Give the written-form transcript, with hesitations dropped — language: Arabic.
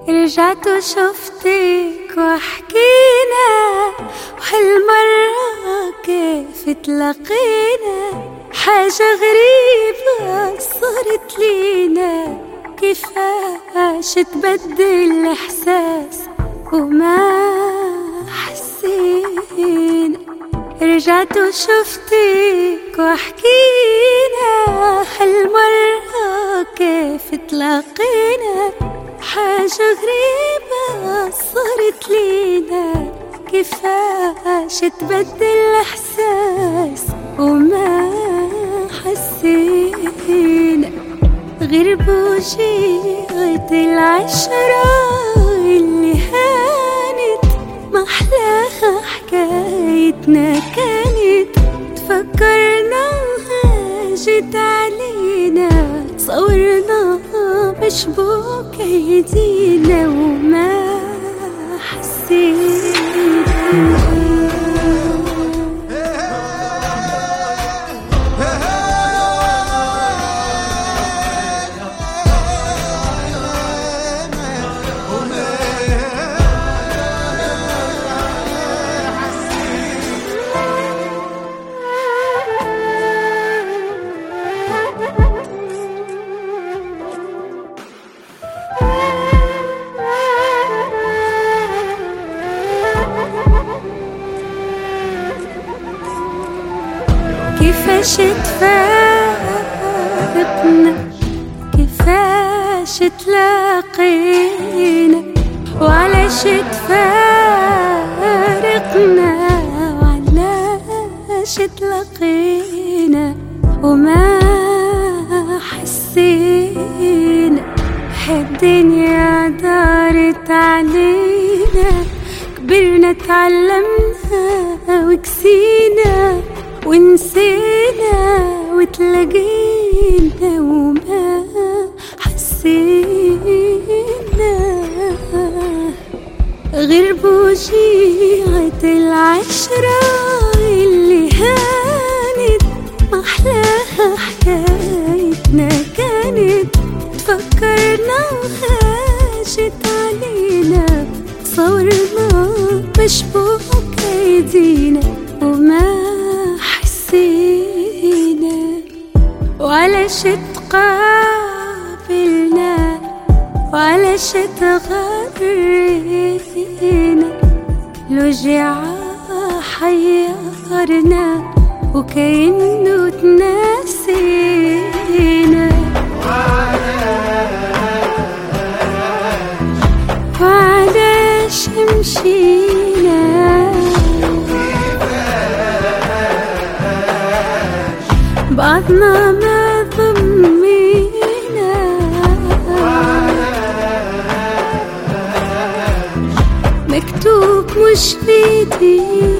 رجعت وشفتك وحكينا، وهالمرة كيف تلاقينا، حاجة غريبة صارت لينا، كيفاش تبدل الإحساس وما حسينا. رجعت وشفتك وحكينا، هالمرة كيف تلاقينا، حاجة غريبة صارت لينا، كيفاش تبدل الإحساس وما حسينا. غير بوجيعة العشرة اللي هانت، محلاها حكايتنا كانت، تفكرناها جت علينا، تصورناها مشبوك ايدينا وما حسينا. كيفاش تفارقنا، كيفاش تلاقينا، وعلاش تفارقنا، وعلاش تلاقينا وما حسينا. الدنيا دارت علينا، كبرنا تعلمنا وكسينا، ونسينا وتلاقينا وما حسينا. غير بوجيعة العشرة اللي هانت، محلاها حكايتنا كانت، تفكرناها جت علينا، صورنا مشبوك ايدينا وما حسينا. وعلاش تقابلنا، وعلاش تغرينا، الوجيعة حيرنا وكأنه تناسينا. وعلاش مشينا، بعضنا ما ضمينا، مكتوب مش بيدي.